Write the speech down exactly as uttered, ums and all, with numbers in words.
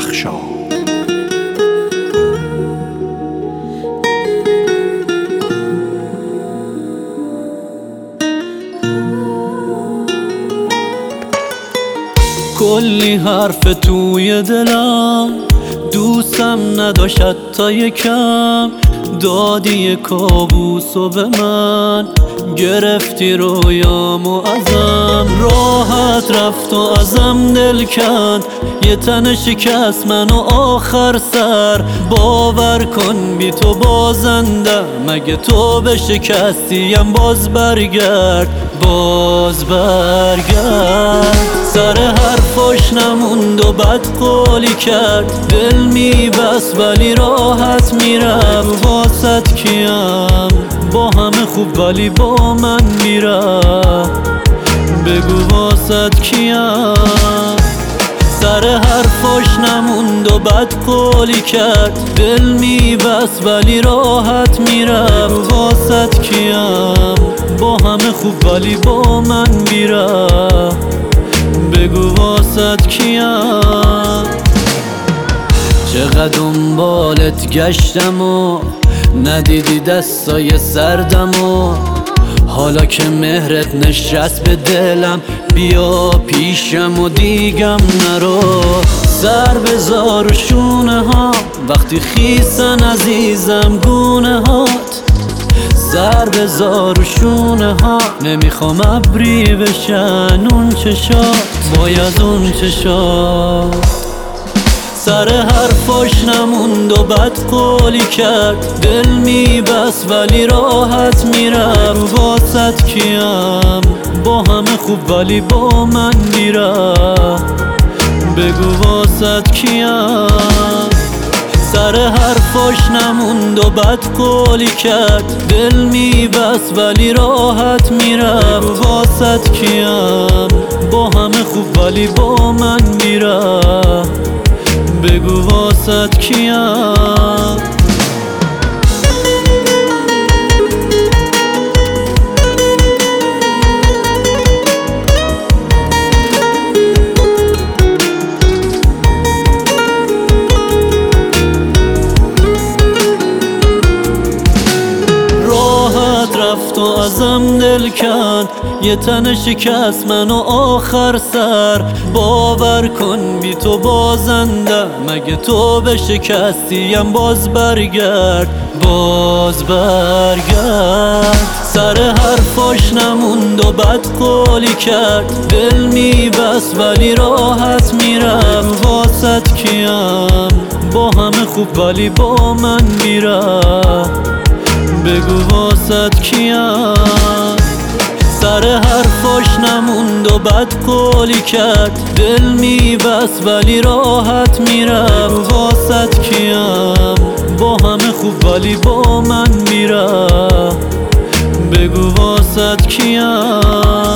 درخشان. کلی حرف توی دلم، دوستم نداشت تا یکم، دادی یه کابوسو به من، گرفتی رویامو ازم، راحت رفت و ازم دل کند، یه تن شکست منو آخر سر، باور کن بی تو بازنده، مگه تو به شکستیم باز برگرد، باز برگرد. سر حرفاش نموند و بد قولی کرد، دل میبست ولی راحت میرفت، واسط کیم با همه خوب ولی با من میرفت، بگو واسط کیم. سر حرفاش نموند و بد قولی کرد، دل میبست ولی راحت میرفت، واسط کیم با همه خوب ولی با من میرفت، بگو واسط کیم. چقدر دنبالت گشتم و ندیدی دستای سردم و حالا که مهرت نشست به دلم، بیا پیشم و دیگم نرو، سر بذار و شونه ها وقتی خیسن عزیزم گونه هات، سر بذار و شونه ها نمیخوام ابری بشن اون چشات، باید اون چشات. سر حرفاش نموند و بد قولی کرد، دل میبست ولی راحت میرفت، واسط کیم با همه خوب ولی با من میرفت، بگو واسط کیم. سر حرفاش نموند و بد قولی کرد، دل میبست ولی راحت میرفت، واسط کیم با همه خوب ولی با من میرفت، بگو واسط کیم. رفت و ازم دل کند، یه تن شکست منو آخر سر، باور کن بی تو بازنده، مگه تو به شکستیم باز برگرد، باز برگرد. سر حرفاش نموند و بد قولی کرد، دل میبست ولی راحت میرفت، واسط کیم با همه خوب ولی با من میرفت، بگو واسط کیم. سر حرفاش نموند و بد قولی کرد، دل میبست ولی راحت میرفت، واسط کیم با همه خوب ولی با من میرفت، بگو واسط کیم.